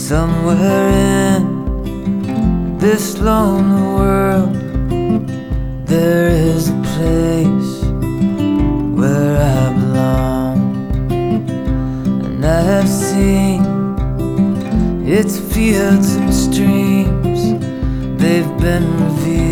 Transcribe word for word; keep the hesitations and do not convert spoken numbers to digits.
Somewhere in this lonely world, there is a place where I belong. And I have seen its fields and streams, they've been revealed